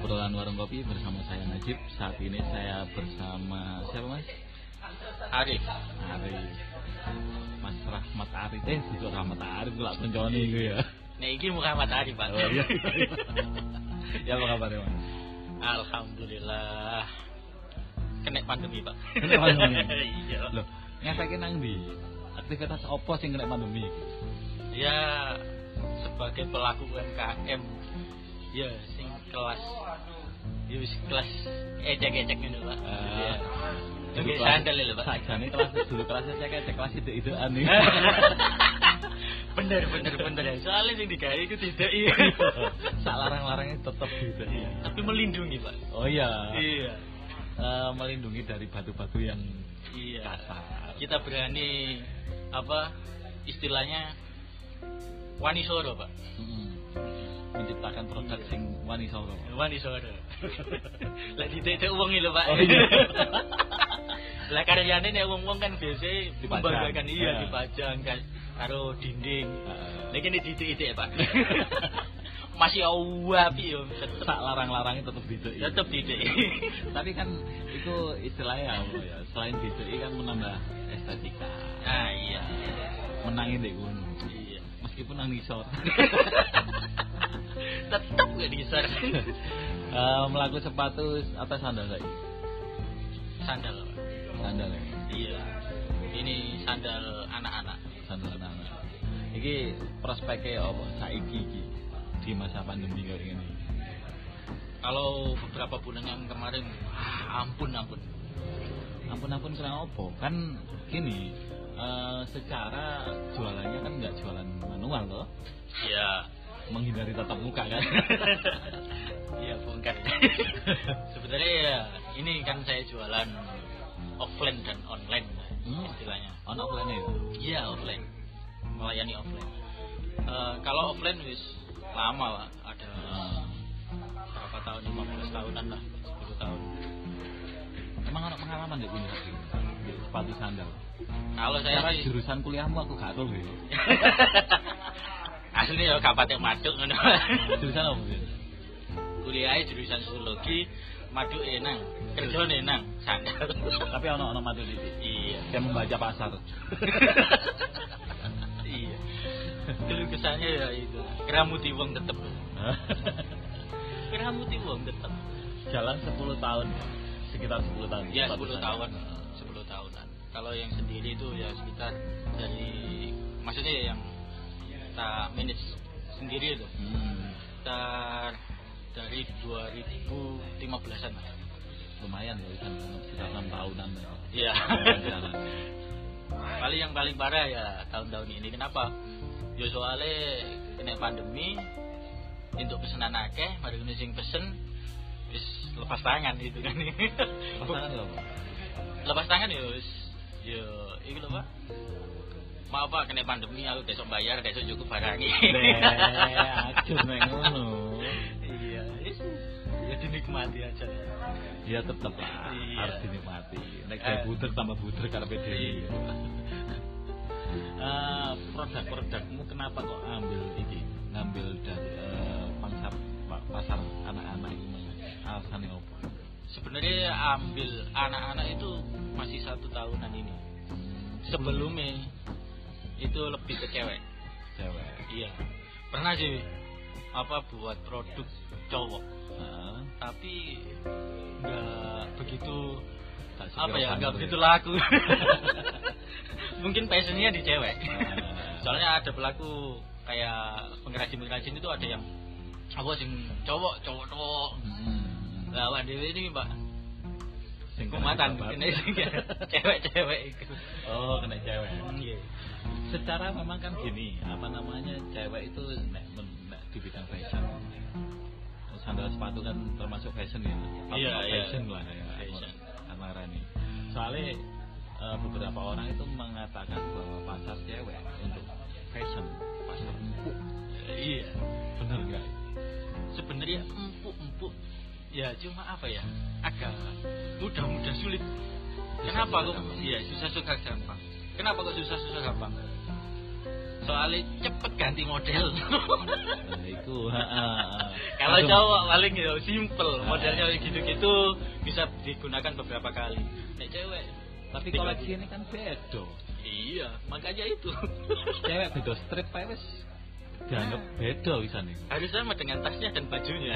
obrolan warung kopi bersama saya Najib. Saat ini saya bersama siapa Mas? Arif. Mas Rahmat Arif. Bukan Rahmat Arif, gak penconi itu ya. Nah ini Muhammad Arif Pak. Oh iya. Ya apa kabar ya Mas? Alhamdulillah. Kena pandemi Pak. Kena pandemi. Iya. Loh, ngefeke nang ndi? Aktivitas apa sing kena pandemi? Ya sebagai pelaku UMKM ya sing kelas ya wis kelas ecek-ecek ngono Pak. Iya. Oke, sandal lho Pak. Sajane kelas dulu kelasnya ecek kelas itu aneh. Bener. Soalnya sing digawe iku tidak iya. Sak larang-larangnya tetep gitu ya. Tapi melindungi Pak. Oh iya. Iya. Melindungi dari batu-batu yang kasar. Kita berani apa istilahnya wani soro Pak. Menciptakan produk sing wani soro. Lah ditek wong iki lho Pak. Oh iya. Lah karyane nek wong-wong kan biasa dipajang. Dipajang kan karo dinding. Lah iki ditik-itik Pak. Masih api yo, sak larang-larangnya tetep didik. Tapi kan itu istilahnya apa ya? Selain didik kan menambah estetika. Ah iya. Menangin dek gunung. Iya. Meskipun nang nisor. Tetep gak nisor. Melaku sepatu atau sandal lagi? Sandal. Sandal ya. Iya. Ini sandal anak-anak. Iki prospeknya apa? Saiki iki di masa pandemi kayak gini. Kalau beberapa bulan yang kemarin, ampun. Kenapa apa? Kan gini, secara jualannya kan nggak jualan manual loh. Iya. Menghindari tatap muka kan. Iya bukan. Sebenarnya ya ini kan saya jualan offline dan online istilahnya. Offline itu? Iya offline, melayani offline. Kalau offline wis lama Pak, ada berapa tahun, 15 tahunan lah, 10 tahun. Emang ada pengalaman deh punya di sepatu sandal? Kalau saya jurusan kuliahmu aku gak tahu ya. Aslinya ya kapatek maduk ngono. Jurusan apa sih? Kuliahnya jurusan sosiologi, maduk enang, kerja enang, sandal. Tapi ono maduk itu. Iya. Kayak membaca pasar. Iya. Dulu kesannya ya itu. Keramuti wong tetep. Jalan 10 tahun. Sekitar 10 tahun. Ya 10 tahun. 10 tahunan. Kalau yang sendiri itu ya sekitar dari maksudnya yang kita manage sendiri itu. Sekitar dari 2015-an. Lumayan ya kan sekitar 6 tahunan. Iya. Yang paling parah ya tahun-tahun ini. Kenapa? Ya soalnya kena pandemi, untuk pesanan akeh, mari sing pesen wis lepas tangan gitu kan. Lepas tangan lho. Lepas tangan ya wis ya iki lho Pak. Maaf Pak, kena pandemi aku besok bayar, besok cukup barang iki. Ajur nek ngono. Iya, ya dinikmati aja. Ya tetep lah, harus dinikmati. Nek kayak buder tambah buder karepe dhewe. Produk-produkmu kenapa kok ngambil dari pasar anak-anak ini? Alasannya apa? Sebenarnya ambil anak-anak itu masih 1 tahunan ini. Sebelumnya itu lebih ke cewek. Iya. Pernah sih buat produk cowok. Tapi nggak begitu nggak begitu laku. Mungkin passionnya di cewek. Soalnya ada pelaku kayak pengrajin itu ada yang sing cowok. Lawan dewe ini Pak. Sing kumatan kena cewek itu. Oh, kena cewek. Iya. Secara memang kan gini, cewek itu nek di bidang fashion. Sandal sepatu kan termasuk fashion ya. Iya. Fashion lah ya. Fashion. Ini. Soalnya beberapa orang itu mengatakan bahwa pasar cewek untuk fashion, pasar empuk. Iya. Bener nggak? Sebenarnya empuk. Ya cuma agak mudah sulit. Kenapa kok? Iya susah gampang. Kenapa kok susah gampang? Soalnya cepet ganti model. Itu. Kalau cowok paling ya simple, modelnya gitu-gitu bisa digunakan beberapa kali. Nek cewek, tapi koleksi ini kan beda. Iya, makanya itu. Cewek beda strip ae wis dianggap beda wisane. Harus sama dengan tasnya dan bajunya.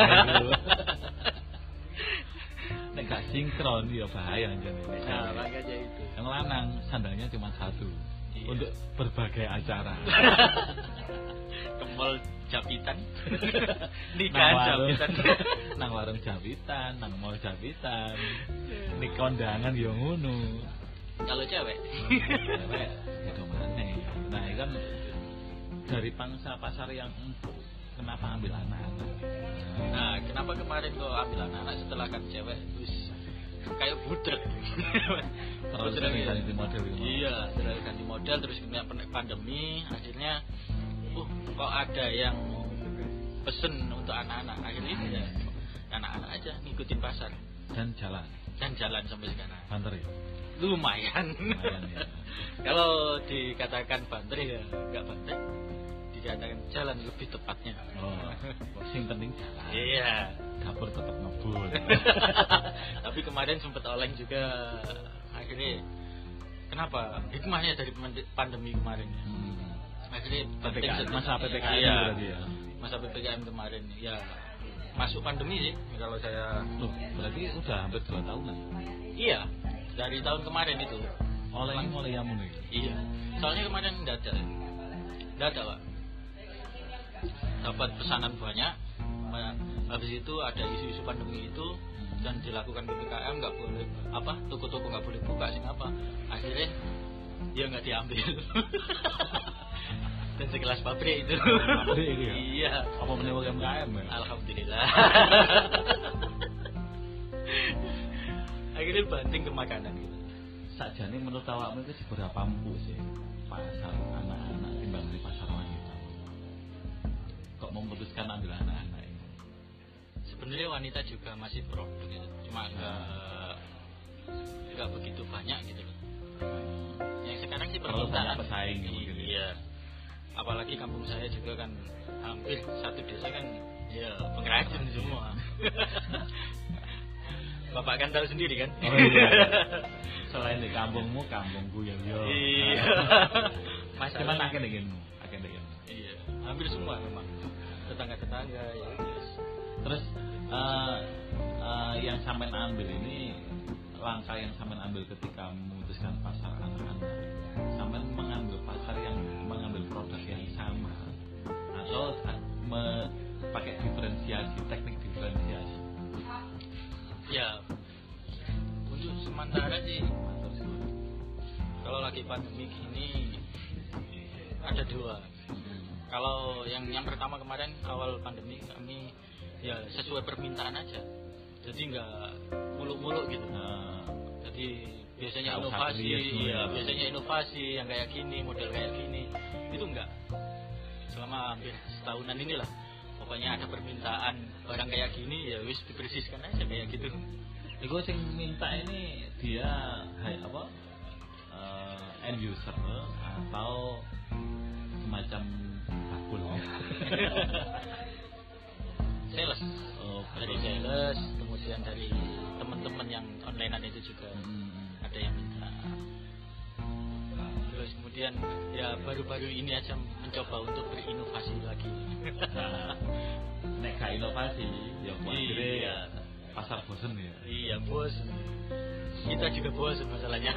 Nek gak sinkron ya bahaya anjane. Nah, makanya itu. Yang lanang sandalnya cuma satu. Iya. Untuk berbagai acara. Ke mall jabitan. Nikahan jabitan. Nang warung jabitan, nang mall jabitan. Nek kondangan ya ngono. Kalau cewek itu mana? Nah, itu kan dari pangsa pasar yang empuk. Kenapa ambil anak-anak? Nah, kenapa kemarin kok ambil anak-anak setelah kan cewek terus kayak budek. Terus ganti model gitu. Iya, terus ganti model terus kena pandemi, akhirnya kok ada yang pesen untuk anak-anak. Akhirnya ya anak-anak aja ngikutin pasar dan jalan sampai sekarang. Banter ya? Lumayan ya. Kalau dikatakan banter ya enggak banter, dikatakan jalan lebih tepatnya. Sing penting jalan. Iya, dapur tetap ngebul. Tapi kemarin sempat oleng juga. Akhirnya kenapa? Hikmahnya dari pandemi kemarin. Akhirnya masa PPKM ya, berarti ya. Masa PPKM kemarin ya. Masuk pandemi sih kalau saya. Loh, berarti udah hampir 2 tahunan. Iya, dari tahun kemarin itu. Mulai yang mulai. Iya. Soalnya kemarin dadak Pak. Dapat pesanan banyak. Habis itu ada isu-isu pandemi itu dan dilakukan PPKM, nggak boleh toko-toko nggak boleh buka sih apa. Akhirnya dia nggak diambil. Dan sekelas pabrik itu. Pabrik itu ya? Iya. Apa menewak UMKM ya? Alhamdulillah. Akhirnya banting ke makanan gitu. Sakjane menurut awakmu itu seberapa empuk sih pasar anak-anak timbang di pasar wanita? Kok memutuskan ambil anak-anak ini? Sebenarnya wanita juga masih produk gitu. Cuma nggak begitu banyak gitu loh. Yang sekarang sih permintaan pesaing gitu. Iya. Apalagi kampung saya juga kan hampir satu desa kan ya pengrajin semua. Bapak kan tahu sendiri kan. Oh, iya. Selain di kampungmu, kampungku ya. Iya. Cuman akeh dengenmu. Iya. Hampir semua memang. Tetangga-tetangga ya. Terus yang sampean ambil ini, langkah yang sampean ambil ketika memutuskan pasar anak-anak, sampean mengambil pasar yang mengambil produk yang sama atau pakai teknik diferensiasi? Ya, untuk sementara sih kalau lagi pandemi gini ada 2. Kalau yang pertama kemarin awal pandemi kami ya sesuai permintaan aja, jadi nggak muluk-muluk gitu. Jadi biasanya inovasi, biasanya inovasi yang kayak gini, model kayak gini, itu enggak. Selama hampir setahunan inilah, pokoknya ada permintaan barang kayak gini ya wis dipersiskan aja kayak gitu. Iku sing minta ini dia end user atau semacam bakul. Sales. Dari sales, kemudian dari teman-teman yang onlinean itu juga ada yang minta. Terus kemudian ya baru-baru ini aja mencoba untuk berinovasi lagi. Nek gak inovasi ya akhirnya pasar bosen ya. Iya bosen. Kita juga bosen masalahnya.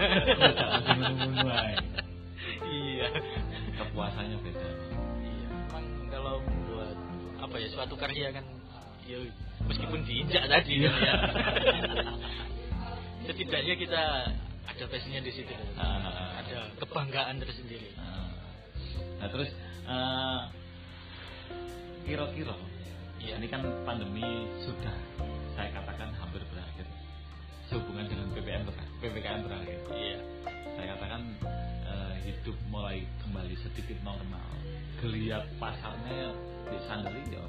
Iya. Kepuasannya beda. Iya. Memang kalau buat suatu karya kan ya meskipun diinjak tadi ya. Setidaknya kita ada passionnya di situ. Ada kebanggaan tersendiri. Nah terus kira-kira ini kan pandemi sudah saya katakan hampir berakhir sehubungan dengan PPKM berakhir. Iya. Saya katakan hidup mulai kembali sedikit normal. Geliat pasarnya di sandali ya.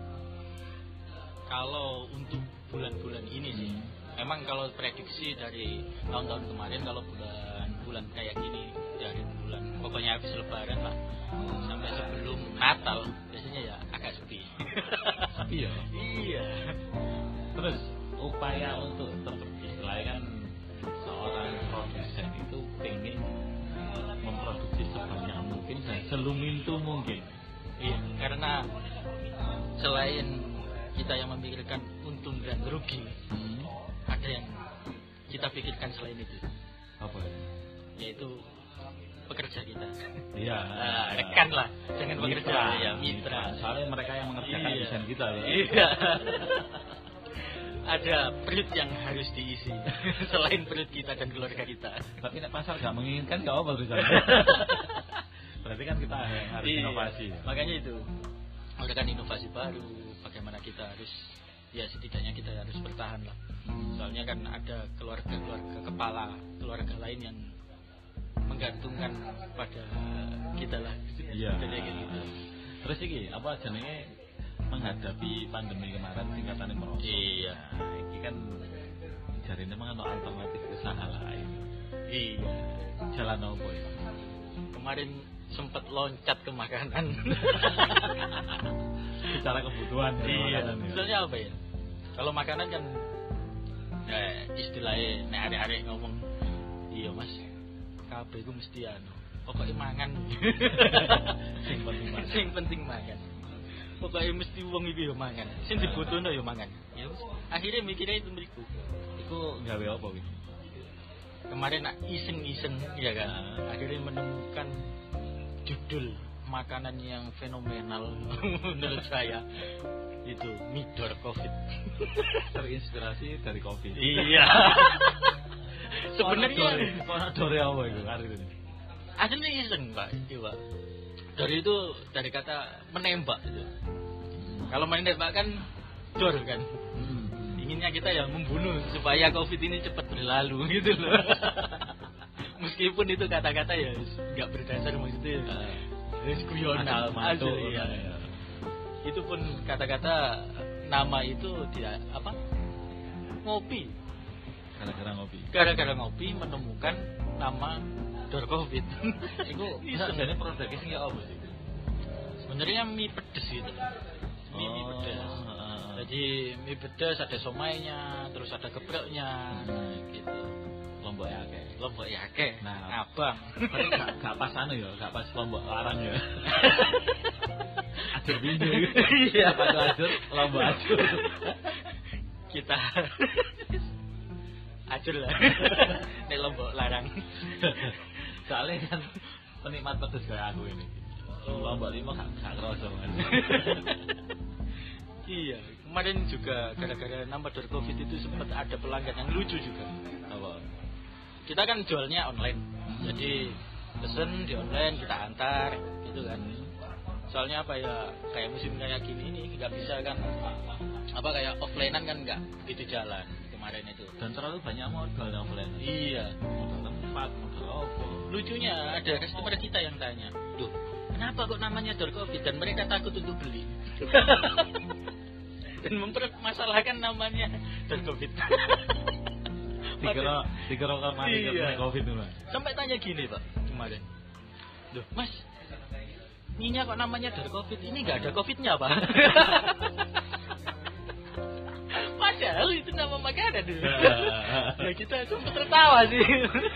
Kalau untuk bulan-bulan ini sih, memang kalau prediksi dari tahun-tahun kemarin kalau bulan kayak gini dari bulan pokoknya habis Lebaran lah sampai sebelum Natal biasanya ya agak sepi. Sepi lebih ya. Iya. Terus upaya untuk istilahnya kan seorang produsen itu pengen memproduksi sebanyak mungkin dan selumintu mungkin. Iya, karena selain kita yang memikirkan untung dan rugi, ada yang kita pikirkan selain itu. Apa? Yaitu pekerja kita. Iya. Rekan lah, jangan pekerja ya, mitra. Soalnya mereka yang mengerjakan desain kita loh. Iya. Ada perut yang harus diisi selain perut kita dan keluarga kita. Tapi nek pasar gak menginginkan gak apa tuh. Berarti kan kita harus inovasi. Makanya itu kan inovasi baru. Bagaimana kita harus, ya setidaknya kita harus bertahan lah. Soalnya kan ada keluarga kepala keluarga lain yang menggantungkan pada kita lah. Iya. Gitu. Terus iki apa jenenge menghadapi pandemi kemarin tingkatannya merosot. Iya. Nah, ini kan jarine memang ada alternatif usaha lain. Iya. Jalan apa ya? Kemarin sempat loncat ke makanan. Secara kebutuhan ya, iya. makanan ya. Misalnya apa ya? Kalau makanan kan istilahnya nek arek-arek ngomong, iya Mas, kabeh iku mesti pokoknya mangan. Sing penting mangan. Pokoknya mesti wong iki yo mangan. Sing dibutuhno yo mangan. Ya akhirnya mikirnya itu mriku. Iku gawe apa iki? Kemarin nak iseng-iseng ya kan. Akhirnya menemukan judul makanan yang fenomenal menurut saya. Itu midor Covid. Terinspirasi dari Covid. Iya. Sebenarnya dari apa itu hari ini? Aslinya iseng Pak, itu Pak. Dari itu dari kata menembak itu. Kalau menembak kan dor kan. Inginnya kita yang membunuh supaya Covid ini cepat berlalu gitu loh. Meskipun itu kata-kata ya nggak berdasar maksudnya. Guyonan asal ya. Itu pun kata-kata nama itu tidak apa? Ngopi. Gara-gara ngopi menemukan nama dor Covid. Itu sebenarnya produknya sih apa sih? Sebenarnya mie pedes gitu. Mie pedes. Jadi mie pedes ada somainya, terus ada gepreknya, gitu. Lombok ya akeh. Nah, abang. Gak pas ya, gak pas lombok larang ya. Ajur bindu. Iya, ajur, lombok ajur. Kita ajur lah. Nek lombok larang. Soalnya kan penikmat pedes kayak aku ini. Lombok 5 gak kerasa kan. Iya, kemarin juga gara-gara nambah dor Covid itu sempat ada pelanggan yang lucu juga. Apa? Kita kan jualnya online, jadi pesen di online kita antar, gitu kan. Soalnya apa ya, kayak musim kayak gini ini nggak bisa kan, apa kayak offlinean kan nggak gitu jalan kemarin itu. Dan terlalu banyak modal yang offline. Iya. Modal tempat, modal apa? Lucunya ada customer kita yang tanya, duh, kenapa kok namanya dor Covid dan mereka takut untuk beli? Dan mempermasalahkan namanya dor Covid. Dikira karena ada Covid dulu. Sampai tanya gini Pak kemarin, duh Mas, ininya kok namanya dor Covid, ini nggak ada Covidnya Pak? Padahal itu nama makanan dulu. Ya kita sempat tertawa sih.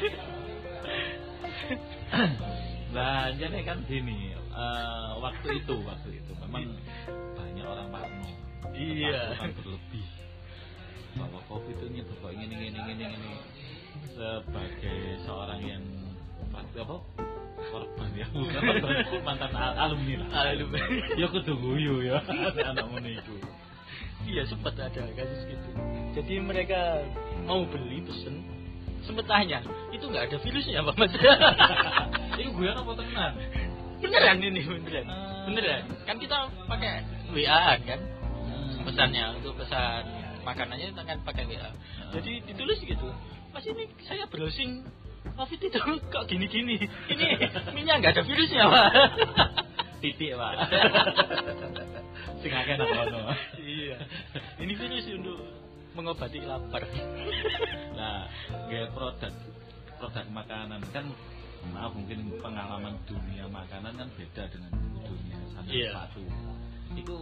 Nah, jadi kan gini, waktu itu memang banyak orang parno. Iya. Berlebih bahwa Covid ini bapak ini. Sebagai seorang yang apa? Korban ya, bukan mantan alumni lah. Alumni. Ya kudu guyu ya, anak-anak itu. Iya sempat ada kasus gitu. Jadi mereka mau beli pesen, sempat tanya, itu nggak ada virusnya Pak Mas? Ini gue apa tenan? Beneran ini beneran. Kan kita pakai WA kan, pesannya untuk pesan makanannya kan pakai WA. Jadi ditulis gitu, Mas ini saya browsing Covid itu kok gini-gini. Ini minyak nggak ada virusnya Pak. Titik Pak. Sing akeh nang kono. Iya. Ini virus untuk mengobati lapar. Nah, gaya produk makanan kan, maaf mungkin pengalaman dunia makanan kan beda dengan dunia sepatu. Itu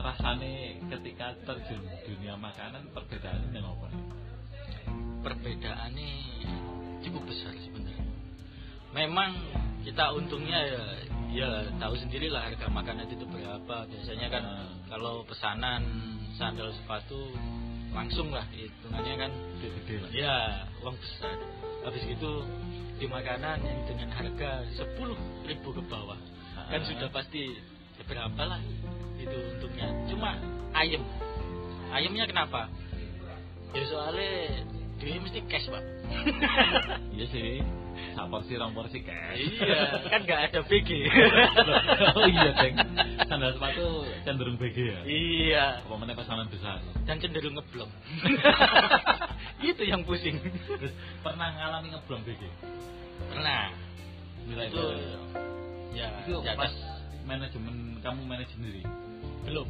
rasane ketika terjun dunia makanan perbedaannya apa? Perbedaannya cukup besar sebenarnya. Memang kita untungnya ya tahu sendirilah harga makanan itu berapa. Biasanya kan kalau pesanan sandal sepatu langsung lah hitungannya kan gede lah. Ya, uang besar. Habis itu di makanan yang dengan harga 10.000 ke bawah kan sudah pasti berapa lah itu untungnya. Cuma ayamnya kenapa? Ya soalnya dia mesti cash pak. Iya sih, sak porsi rong porsi cash. Iya, kan nggak ada BG. Oh iya Ceng, sandal sepatu cenderung BG ya. Iya. Apa mana pesanan besar? Dan cenderung ngeblong. Itu yang pusing. Terus pernah ngalami ngeblong BG? Pernah. Nilai itu ya itu ya, pas manajemen kamu manage sendiri? Belum.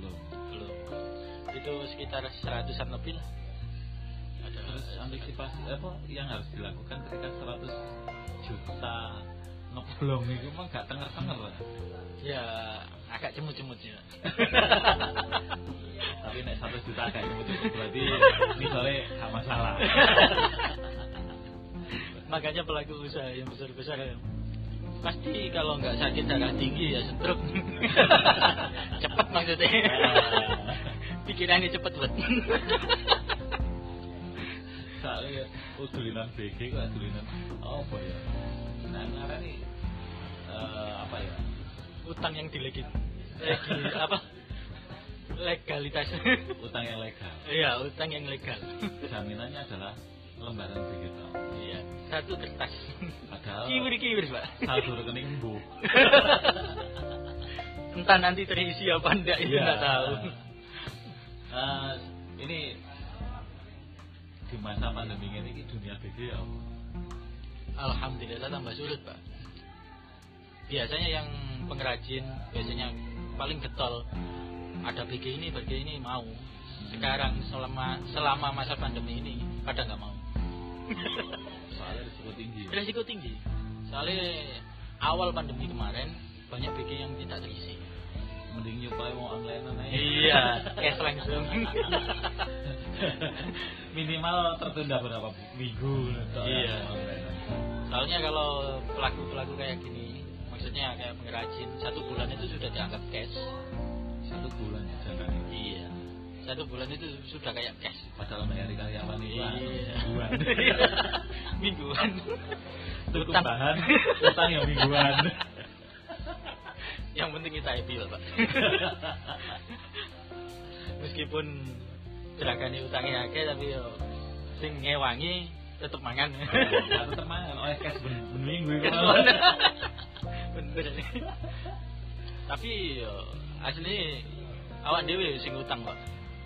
Itu sekitar 100-an lebih lah. Terus antisipasi apa yang harus dilakukan ketika 100 juta ngeblong itu mah gak tenger-tenger lah. Ya agak cemut-cemut ya. Tapi nek 100 juta agak cemut-cemut berarti misalnya gak masalah. Makanya pelaku usaha yang besar-besar pasti kalau nggak sakit darah tinggi ya stroke. Cepet maksudnya. Pikirannya cepet banget. Soalnya dulinan BG kok dulinan apa ya? Nah ngarani apa ya? Utang yang legalitas. Utang yang legal. Iya, utang yang legal. Jaminannya adalah lembaran digital. Iya, satu kertas. Padahal kiwir pak. saldo rekening bu. Entah nanti terisi apa enggak itu nggak tahu. Ini di masa pandemi ini dunia BG ya. Alhamdulillah tambah sulit pak. Biasanya yang pengrajin biasanya paling getol ada BG ini mau. Sekarang selama masa pandemi ini pada nggak mau. Soalnya risiko tinggi. Soalnya awal pandemi kemarin banyak BG yang tidak terisi. Mending nyuplai mau online aja. Iya, cash langsung. Minimal tertunda berapa minggu. Iya. Soalnya kalau pelaku kayak gini, maksudnya kayak pengrajin 1 bulan itu sudah dianggap cash. 1 bulan ya jangan. Iya. 1 bulan itu sudah kayak cash. Padahal bayari karyawan itu mingguan. Mingguan. Utang bahan, utang yang mingguan. Yang penting kita happy lah pak. Meskipun jeragane utangnya akeh tapi yo sing ngewangi tetep mangan. Tetep mangan oleh cash ben minggu itu. Bener. Tapi yo asli awak dhewe sing utang pak.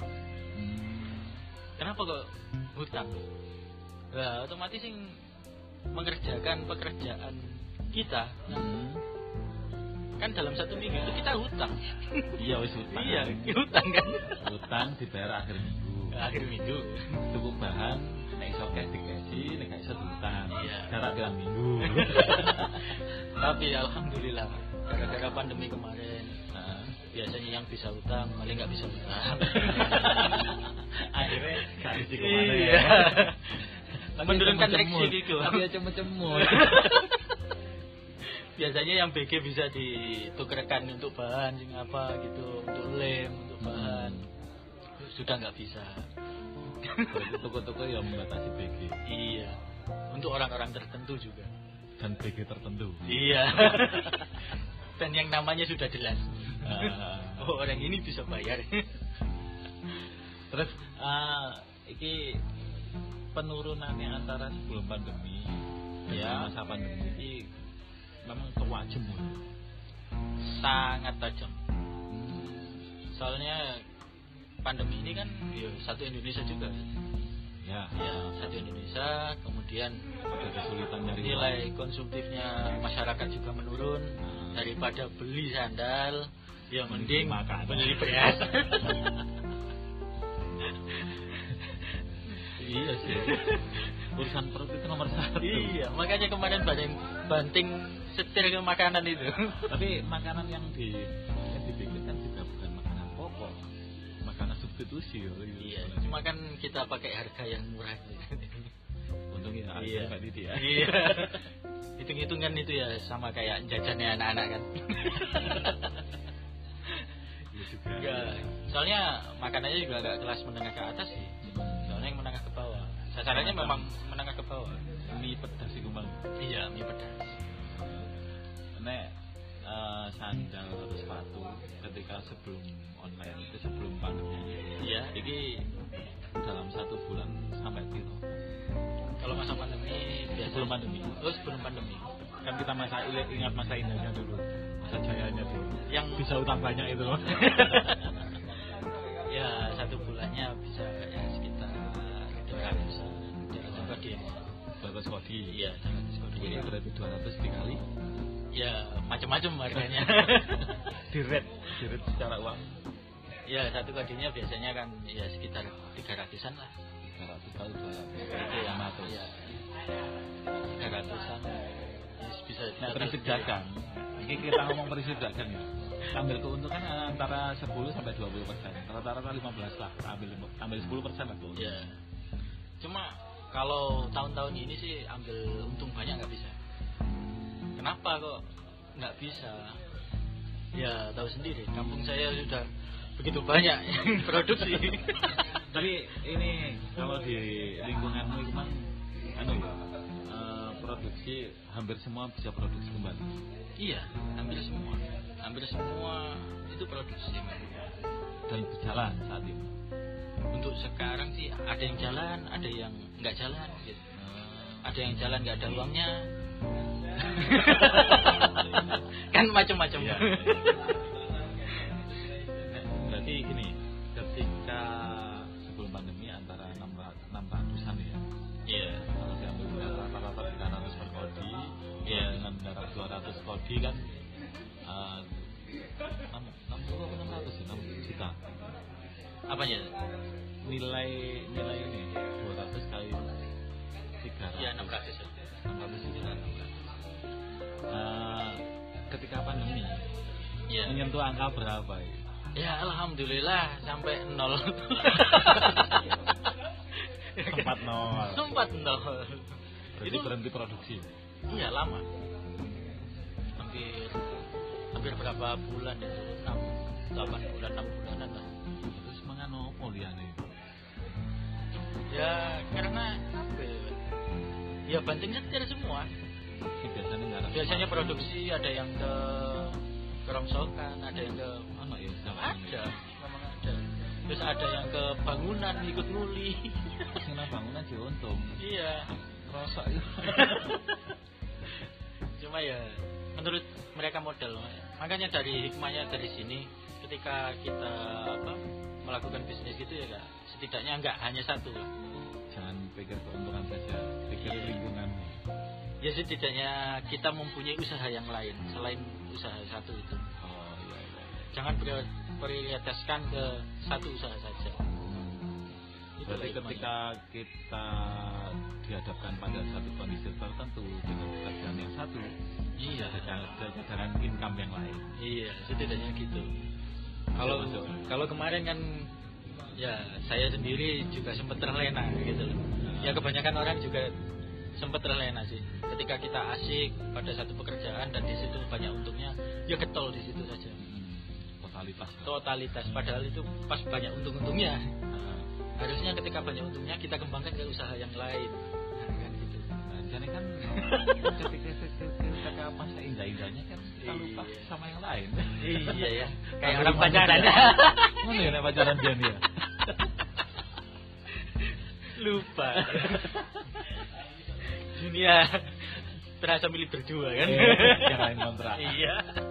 Kenapa kok hutang? Nah, otomatis sing mengerjakan pekerjaan kita kan dalam 1 minggu itu kita hutang. Iya wis hutang. Iya, hutang kan. Hutang dibayar akhir minggu. Cukup bahan nek iso cash dikasih, nek gak iso hutang. Iya. Jarak pirang minggu. Tapi alhamdulillah gara-gara pandemi kemarin biasanya yang bisa hutang malah nggak bisa hutang. Akhirnya gak bisa kemana ya. Iya. Menurunkan risiko. Tapi ya cemut-cemut. Biasanya yang BG bisa ditukerkan untuk bahan sing apa gitu, untuk lem, untuk bahan. Sudah nggak bisa. Toko-toko yang membatasi BG. Iya. Untuk orang-orang tertentu juga. Dan BG tertentu. Iya. Dan yang namanya sudah jelas. Oh, orang ini bisa bayar. Terus iki penurunannya antara sebelum pandemi dan masa pandemi ini memang kewajem sangat tajam. Soalnya pandemi ini kan ya satu Indonesia juga. Ya, satu Indonesia, kemudian ada kesulitan dari nilai konsumtifnya masyarakat juga menurun. Daripada beli sandal, ya mending beli beras. Iya sih. Urusan perut itu nomor 1. Iya, makanya kemarin banting setir ke makanan itu. Tapi makanan yang dibikin kan juga bukan makanan pokok. diskusi loh. Iya, cuma kan kita pakai harga yang murah. Untungnya iya. Mbak Didi ya. Iya. Hitung-hitungan itu ya sama kayak jajannya anak-anak kan. Iya juga. Ya, soalnya makanannya juga agak kelas menengah ke atas sih. Soalnya yang menengah ke bawah. Sasarannya memang menengah ke bawah. Mie pedas iku Bang. Iya, mie pedas. Nek sandal atau sepatu ketika sebelum online itu sebelum pandemi. Iya. Iki dalam 1 bulan sampai piro? Kalau masa pandemi biasa. Sebelum pandemi. Oh, sebelum pandemi. Kan kita ingat masa indahnya dulu, masa jayanya dulu. Yang Bisa utang banyak itu. ya 1 bulannya bisa ya sekitar 200-an. 200 kodi. 200 kodi. Iya, 200 kodi. Jadi berarti 200 dikali. Ya, macam-macam harganya. Direct secara uang. Ya, 1 kodinya biasanya kan ya sekitar 300-an lah. 300 kali 200. Itu ya, 500. ya. 300-an. Bisa Nah, prinsip dagang. Ini kita ngomong prinsip dagang ya. Ambil keuntungan antara 10 sampai 20%. Rata-rata 15 lah. Ambil 10% lah tuh. Ya. Cuma kalau tahun-tahun ini sih ambil untung banyak nggak bisa. Kenapa kok nggak bisa? Ya tahu sendiri. Kampung saya sudah begitu banyak yang produksi. Tapi ini kalau di lingkunganmu itu kan produksi hampir semua bisa produksi kembali. Iya, hampir semua itu produksi dan berjalan saat ini. Untuk sekarang sih ada yang jalan, ada yang nggak jalan gitu. Ada yang jalan nggak ada uangnya. Kan macam-macam. Ya. Berarti gini, ketika sebelum pandemi antara 600-an ya. Iya. Kalau diambil rata-rata 300 per kodi, iya. Dengan darah 200 kodi kan 6 juta. Apanya? Nilai ini 200 kali 300. Iya, 600 ya. 600 juta. Ketika pandemi, Iya. menyentuh angka berapa ya? Ya alhamdulillah sampai 0. Sempat 0. Sempat 0. Berarti Itu berhenti produksi. iya lama. Hampir berapa bulan itu? 8 bulan, 6 bulanan lah. Terus mengano liane? Ya karena apa ya banting setir semua. Biasanya produksi ada yang ke kerongsokan, ada yang ke mana ya? Ada, memang ada. Terus ada yang ke bangunan ikut nguli. Karena bangunan sih untung. Iya. Rosok itu. Cuma ya menurut mereka modal. Makanya dari hikmahnya dari sini ketika kita melakukan bisnis gitu ya Kak, setidaknya enggak hanya satu lah. Jangan pikir keuntungan saja, pikir lingkungan. Ya setidaknya kita mempunyai usaha yang lain selain usaha satu itu. Oh iya. Jangan prioritaskan ke satu usaha saja. Berarti ketika kita dihadapkan pada satu kondisi tertentu dengan pekerjaan yang satu, iya, jangan income yang lain. Iya, setidaknya gitu. Kalau kemarin kan ya saya sendiri juga sempat terlena gitu loh. Ya kebanyakan orang juga sempat terlena sih. Ketika kita asik pada satu pekerjaan dan di situ banyak untungnya, ya getol di situ saja. Totalitas. Padahal itu pas banyak untung-untungnya. Harusnya ketika banyak untungnya kita kembangkan ke usaha yang lain. Nah, kan gitu. Jadi kan ketika masa indah-indahnya kan kita lupa sama yang lain. Iya ya. Kayak orang pacaran. Mana ya pacaran dia nih? Lupa. Dunia terasa milik berdua kan. Yang lain kontrak. Iya.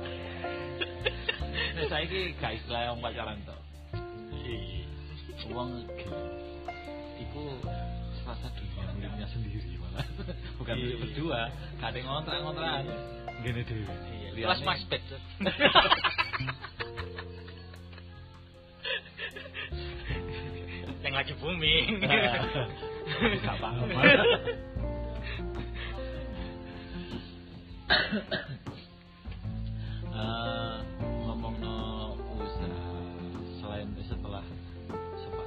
Nah saya ini gak istilah yang pacaran toh. Uang itu serasa dunia miliknya sendiri malah. Bukan milik berdua. Gak ada ngontrak-ngontrak. Gini deh. Kelas maspek. Yang lagi booming. Gak paham. Ngomong no usaha selain setelah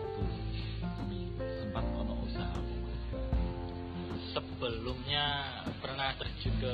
sebelumnya pernah terjun ke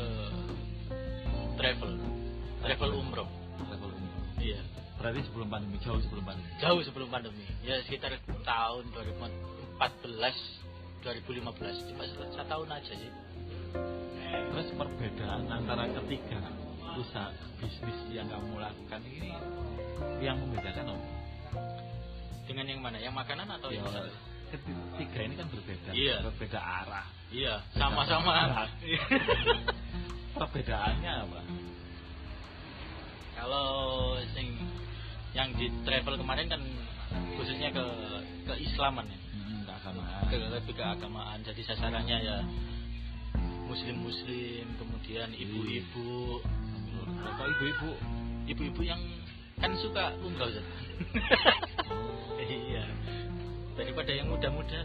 travel umroh. Iya. Berarti sebelum pandemi, jauh sebelum pandemi. Jauh sebelum pandemi. Ya sekitar tahun 2014, 2015, cuma 1 tahun aja sih. Terus perbedaan antara ketiga usaha bisnis yang kamu lakukan ini yang membedakan apa? Dengan yang mana? Yang makanan atau yang usaha? Ketiga ini kan berbeda, iya. Berbeda arah. Iya, sama-sama. Perbedaannya apa? Kalau yang di travel kemarin kan khususnya ke keislaman ya. Keagamaan. Lebih keagamaan. Jadi sasarannya ya muslim, kemudian ibu-ibu. Kalau ibu-ibu yang kan suka umroh kan. Iya. Daripada yang muda-muda.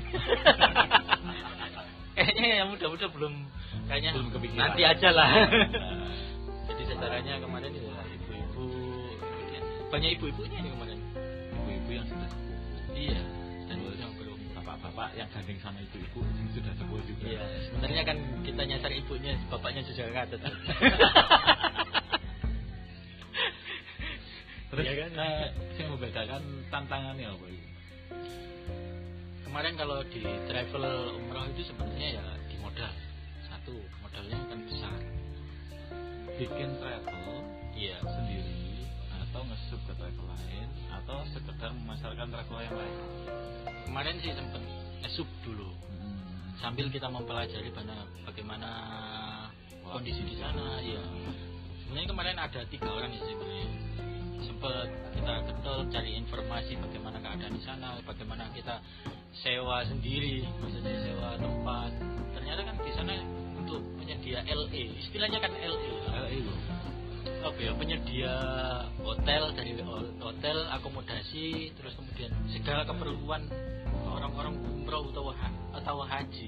Kayaknya yang muda-muda belum kepikiran. Nanti aja lah. Jadi sasarannya kemarin ya ibu-ibu. Banyak ibu-ibunya ini kemarin. Ibu-ibu yang sudah sepuh. Iya. Dan yang belum. Bapak-bapak yang gandeng sama ibu-ibu yang sudah sepuh juga. Iya. Sebenarnya kan kita nyasar ibunya, bapaknya juga nggak ada. Terus ya kan, yang membedakan tantangannya apa itu? Kemarin kalau di travel umroh itu sebenarnya ya di modal. Satu, modalnya kan besar. Bikin travel iya sendiri atau nge-sub ke travel lain atau sekedar memasarkan travel yang lain? Kemarin sih sempat nge-sub dulu. Sambil kita mempelajari bagaimana kondisi di sana. Iya. Sebenarnya kemarin ada 3 orang sih sebenarnya. Sempat kita ketol cari informasi bagaimana keadaan di sana, bagaimana kita sewa sendiri, maksudnya sewa tempat. Ternyata kan di sana untuk penyedia LE, istilahnya kan LE loh. Oke, penyedia hotel, dari hotel, akomodasi, terus kemudian segala keperluan orang-orang umroh atau haji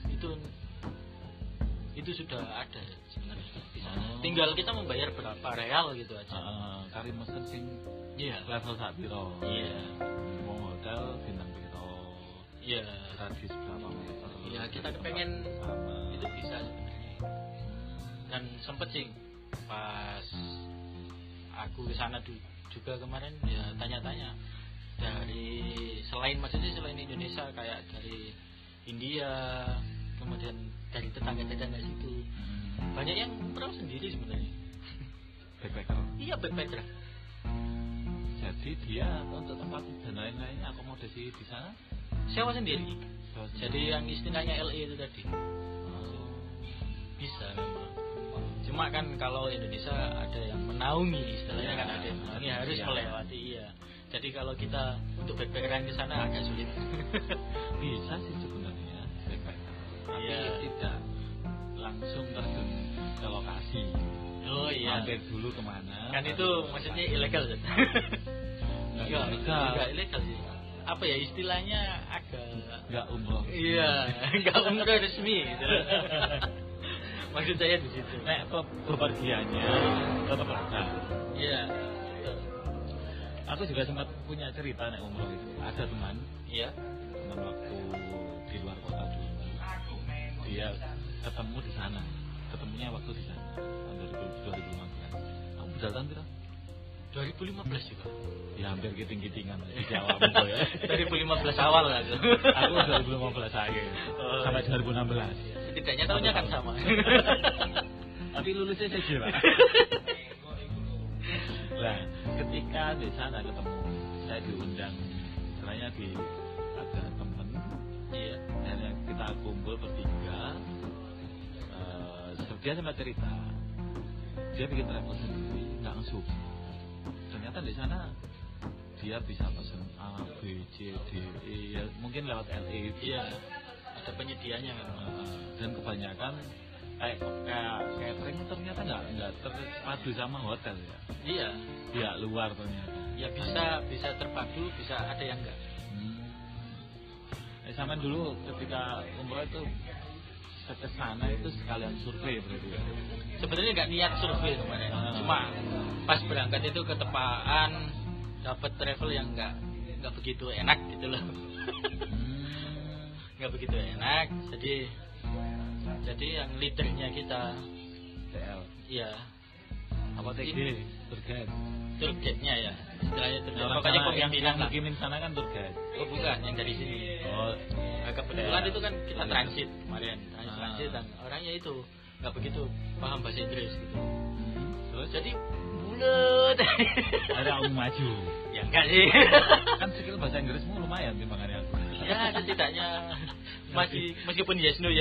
itu sudah ada sebenarnya di sana. Tinggal kita membayar berapa real gitu aja. Kari mesen sing iya level sak piro. Iya. Mau hotel bintang piro. Iya. Gratis berapa meter. Iya, kita kepengen sama. Itu bisa sebenarnya. Dan sempet sih pas aku ke sana juga kemarin ya tanya-tanya dari selain Indonesia kayak dari India, kemudian dari tetangga-tetangga situ. Banyak yang umroh sendiri sebenarnya. Backpacker. Iya, backpacker. Jadi dia untuk tempat dan lain-lainnya akomodasi di sana sewa sendiri. Jadi yang istilahnya LE itu tadi. Bisa memang. Cuma kan kalau Indonesia ada yang menaungi, istilahnya kan ada yang menaungi harus melewati iya. Jadi kalau kita untuk backpackeran ke sana agak sulit. Bisa sih sebenarnya backpacker. Tapi tidak langsung terjun ke lokasi. Oh iya. Mampir dulu kemana? Kan itu maksudnya ilegal kan? Enggak ilegal sih. Apa ya istilahnya agak enggak umroh. Iya, enggak umroh resmi gitu. Maksud saya di situ. Nek bepergiannya tetap lancar. Iya. Aku juga sempat punya cerita nek umroh itu. Ada teman. Iya. Teman waktu di luar kota dulu. Dia ketemu di sana. Ketemunya waktu di sana tahun 2015. Kamu berjalan tahun berapa? 2015 juga. Ya hampir giting-gitingan di Jawa Mundo ya. 2015 awal lah tuh. Aku 2015 akhir. Sampai 2016. Setidaknya tahunnya kan sama. Tapi lulusnya saja Pak. Nah, ketika di sana ketemu, saya diundang, istilahnya ada teman. Iya. Dan kita kumpul bertiga. Dia sempat cerita, dia bikin travel sendiri, nggak nge-sub. Ternyata di sana dia bisa pesen A, B, C, D, E, ya, mungkin lewat LE. Iya. Ada penyedianya kan. Dan kebanyakan kayak catering ternyata nggak terpadu sama hotel ya. Iya. Pihak luar ternyata. Ya bisa terpadu, bisa ada yang enggak. Sama dulu ketika umroh itu ke sana itu sekalian survei berarti ya. Sebenarnya nggak niat survei kemarin. Cuma pas berangkat itu ketepaan dapat travel yang nggak begitu enak gitu loh. Nggak begitu enak, jadi Jadi yang leadernya kita TL. iya. Apa TG? Tour Guide-nya ya. Istilahnya tour guide. Nah, Pokoknya yang pemimpinan lah. ngirimin sana kan tour guide. Oh bukan, yang dari sini. Oh, Kebetulan itu kan kita transit kemarin, transit dan orangnya itu nggak begitu paham bahasa Inggris gitu. Terus Jadi bulet. ada aku maju. Ya enggak sih. Kan skill bahasa Inggrismu lumayan timbangannya aku. Ya setidaknya masih meskipun yes no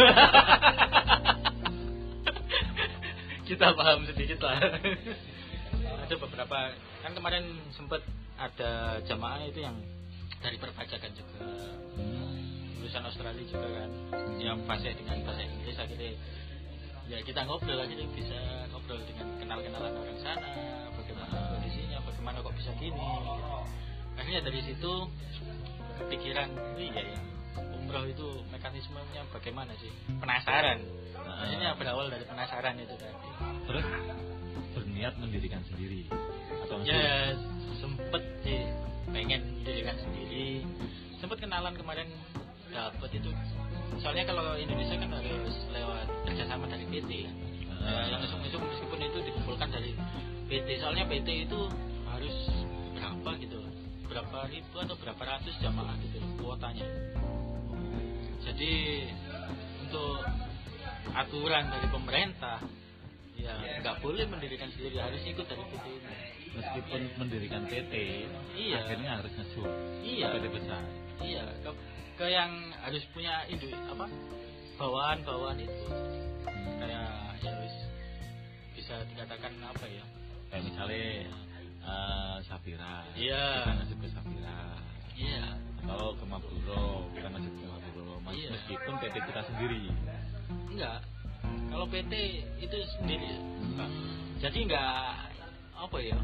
kita paham sedikit lah. Ada beberapa kan kemarin sempat ada jamaah itu yang dari perpajakan juga, lulusan Australia juga kan, yang fasih dengan bahasa Inggris. Akhirnya ya kita ngobrol, akhirnya bisa ngobrol dengan kenalan orang sana, bagaimana kondisinya, bagaimana kok bisa gini. Akhirnya dari situ kepikiran, iya ya, umroh itu mekanismenya bagaimana sih? Penasaran. Maksudnya berawal dari penasaran itu tadi. Terus berniat mendirikan sendiri atau ya sempet sih pengen mendirikan sendiri, sempet kenalan kemarin dapat itu. Soalnya kalau Indonesia kan harus lewat kerjasama dari PT ya. Yang itu meskipun itu dikumpulkan dari PT, soalnya PT itu harus berapa gitu, berapa ribu atau berapa ratus jamaah gitu kuotanya. Jadi untuk aturan dari pemerintah ya nggak boleh mendirikan sendiri, harus ikut dari PT ini. Meskipun mendirikan PT, iya, akhirnya harus ngesup. Iya. PT besar. Iya, ke yang harus punya bawaan itu. Kayak ya bisa dikatakan apa ya? Kayak misalnya Safira. Iya. Kita ngasih ke Safira. Iya. Atau ke Mapuro, kita ngasih ke Mapuro. Iya. Meskipun PT kita sendiri. Enggak. Kalau PT itu sendiri. Jadi enggak apa ya?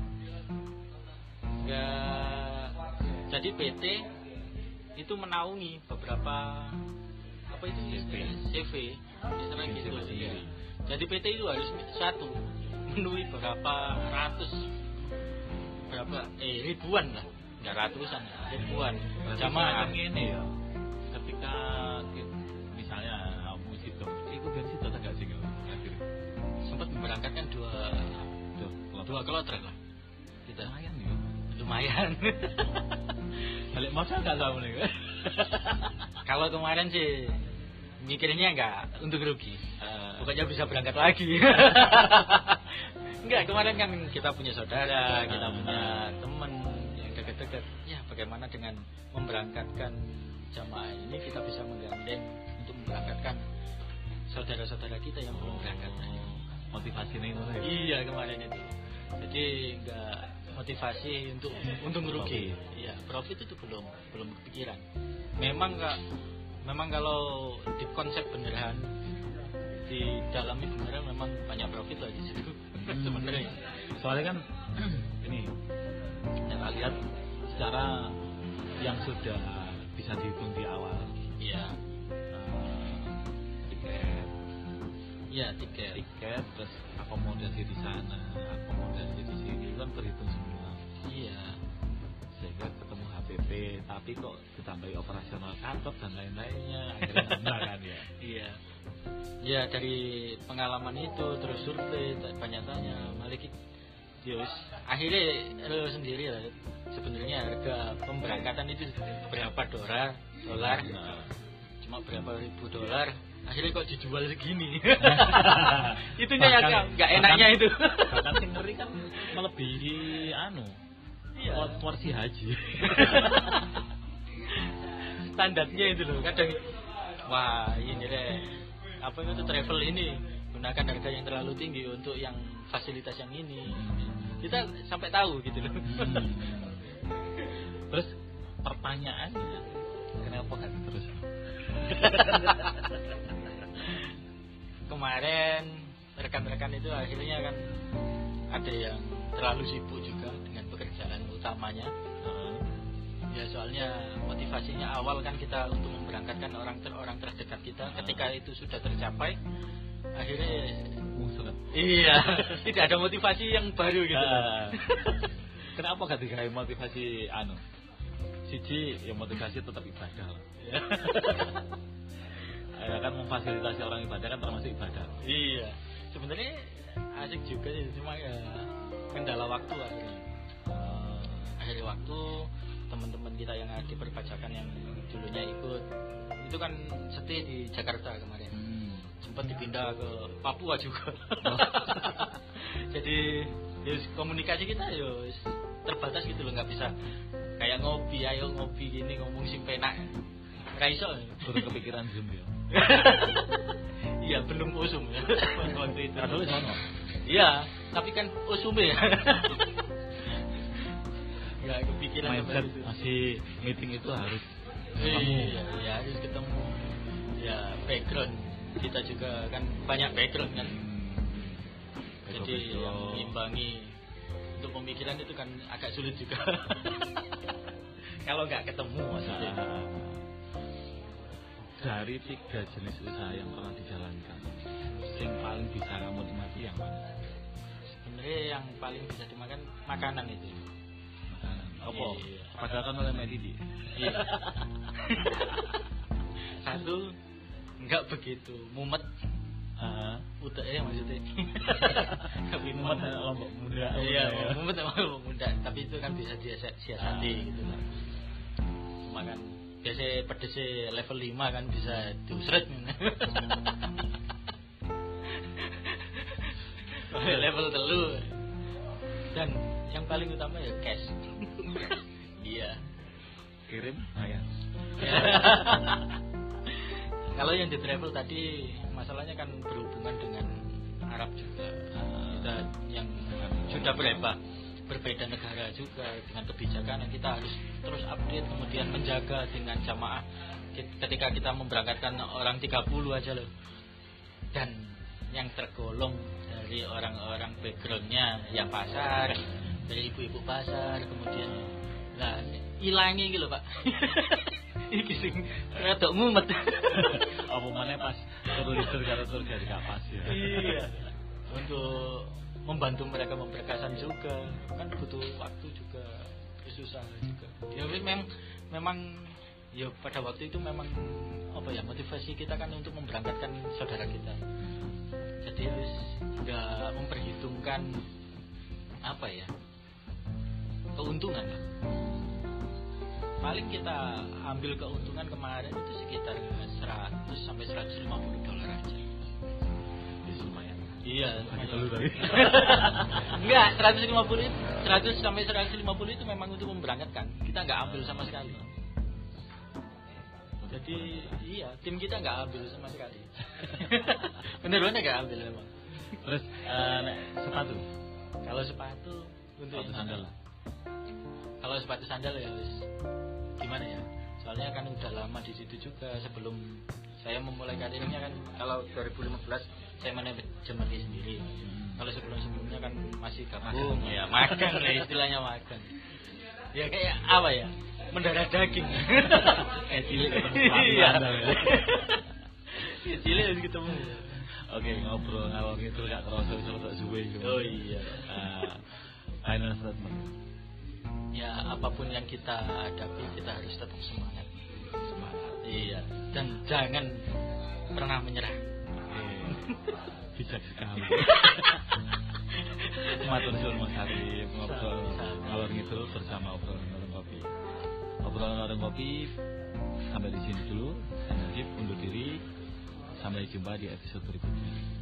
Enggak. Jadi PT itu menaungi beberapa apa itu CV istilah gitu. Ya. Jadi PT itu harus satu memenuhi berapa ratus ribuan lah, nggak ratusan, ribuan jamaah ini ya. Ketika misalnya musik itu kan situ agak sih sempat memberangkatkan dua kloter lah kita. Lumayan balik modal nggak tahu nih. Kalau kemarin sih mikirnya nggak untuk rugi, pokoknya bisa berangkat lagi. Enggak, kemarin kan kita punya saudara, kita punya teman yang dekat-dekat. Ya bagaimana dengan memberangkatkan jamaah ini kita bisa menggandeng untuk memberangkatkan saudara-saudara kita yang belum berangkat. Motivasinya itu. Iya kemarin itu. Jadi enggak motivasi untuk rugi. Iya, profit itu belum kepikiran. Memang kalau di konsep beneran di dalami beneran memang banyak profit lah di situ. Sebenarnya. Soalnya kan ini kita lihat secara yang sudah bisa dihitung di awal. Iya. Tiket. Terus akomodasi di sana, akomodasi di sini kan terhitung semua. Iya. Sehingga ketemu HPP, tapi kok ditambahi operasional kantor dan lain-lainnya, akhirnya nambah kan ya. Iya. Ya dari pengalaman itu terus survei banyak tanya, malah akhirnya lo sendiri lah. Sebenarnya harga pemberangkatan itu berapa dolar? Cuma berapa ribu dolar. Akhirnya kok dijual segini. Itunya yang nggak enaknya itu. Bahkan yang ngeri kan melebihi porsi haji. Standarnya itu loh. Kadang wah ini deh. Apa itu travel ini gunakan harga yang terlalu tinggi untuk yang fasilitas yang ini. Kita sampai tahu gitu loh. Terus pertanyaannya, kenapa kan terus? Kemarin rekan-rekan itu akhirnya kan ada yang terlalu sibuk juga dengan pekerjaan utamanya. Ya soalnya motivasinya awal kan kita untuk memberangkatkan orang terdekat kita. Ketika itu sudah tercapai, akhirnya iya tidak ada motivasi yang baru gitu. Kenapa gak digawe motivasi siji ya motivasi tetap ibadah. Ya kan memfasilitasi orang ibadah kan termasuk ibadah. Iya. Sebenarnya asik juga sih, cuma ya kendala waktu akhirnya. Akhirnya waktu teman-teman kita yang di perpajakan yang dulunya ikut itu kan stay di Jakarta kemarin. Sempat dipindah ke Papua juga. Jadi komunikasi kita terbatas gitu loh, nggak bisa kayak ngopi, ayo ngopi gini ngomong sing penak. Raiso. Baru kepikiran Zoom ya. Iya, belum usum ya waktu itu. Dulu sono. Iya, tapi kan usum ya. Enggak kepikiran mindset masih meeting itu harus ketemu. Iya, harus ketemu. Ya, background kita juga kan banyak background kan. Jadi yang mengimbangi untuk pemikiran itu kan agak sulit juga. Kalau nggak ketemu maksudnya. Dari 3 jenis usaha yang pernah dijalankan, yang paling bisa kamu nikmati yang mana? Sebenarnya yang paling bisa dimakan makanan itu. Makanan. Apa? Iya. Padahal kan oleh Medidi. Iya. Satu enggak begitu mumet. Uteknya maksudnya. Tapi mumet lombok muda. Iya, mumet sama lombok muda. Tapi itu kan bisa disiasati gitu lah. Cuma kan biasa pedesnya level 5 kan bisa diusret. Level 3. Dan yang paling utama ya cash. Iya. Kirim ya. Kalau yang di travel tadi masalahnya kan berhubungan dengan Arab juga. Kita yang sudah berbeda negara juga dengan kebijakan yang kita harus terus update, kemudian menjaga dengan jamaah ketika kita memberangkatkan orang 30 aja loh. Dan yang tergolong dari orang-orang backgroundnya ya pasar, dari ibu-ibu pasar, kemudian lah ilangi gitu Pak. Iki sing rada mumet. Apa maneh pas tulis surga di kapas ya. Iya. Untuk membantu mereka memberkasan juga kan butuh waktu juga, susah juga. Ya memang ya pada waktu itu memang apa ya, motivasi kita kan untuk memberangkatkan saudara kita. Jadi harus nggak memperhitungkan apa ya, keuntungan lah. Paling kita ambil keuntungan kemarin itu sekitar 100 sampai 150 dolar aja. Itu lumayan. Iya, dulu tadi. Enggak, 100 sampai 150 itu memang untuk memberangkatkan. Kita nggak ambil sama sekali. Jadi iya, tim kita nggak ambil sama sekali. Bener-bener nggak ambil memang. Terus sepatu. Kalau sepatu untuk sepatu sandal lah. Kalau sepatu sandal ya gimana ya? Soalnya kan udah lama di situ juga. Sebelum saya memulai karirnya kan, kalau 2015 saya manajemen sendiri. Kalau sebelumnya kan masih gabung ya, magang lah istilahnya magang. Ya kayak apa ya? Mendarah daging. Cilik ketemu Iya. sandal ya. Cilik harus ketemu. Oke, ngobrol ngalor gitu gak kerasa untuk suwe gitu. Oh iya. Final statement. Ya apapun yang kita hadapi kita harus tetap semangat. Iya. Dan jangan pernah menyerah. Bijak sekali. Matur suwun Mas Arif ngobrol ngalor ngidul bersama obrolan warung kopi. Obrolan warung kopi sampai di sini dulu. Saya Najib undur diri. Sampai jumpa di episode berikutnya.